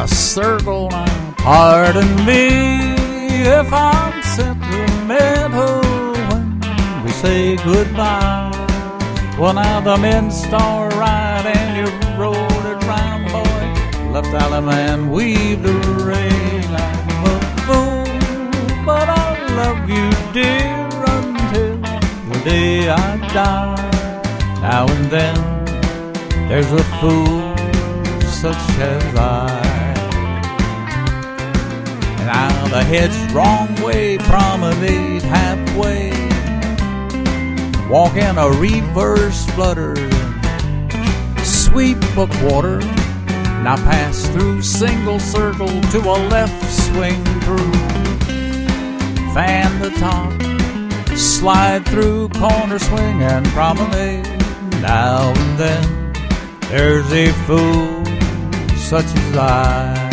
a circle now. Pardon me if I'm sentimental when we say goodbye. Well, now the men start right and you roll it round, boy. Left alley man, weave the rain. I'm a fool, but I love you, dear, until the day I die. Now and then there's a fool such as I. Now the head's wrong way, promenade halfway, walk in a reverse flutter, sweep a quarter, now pass through single circle to a left swing through, fan the top, slide through corner swing and promenade. Now and then there's a fool such as I.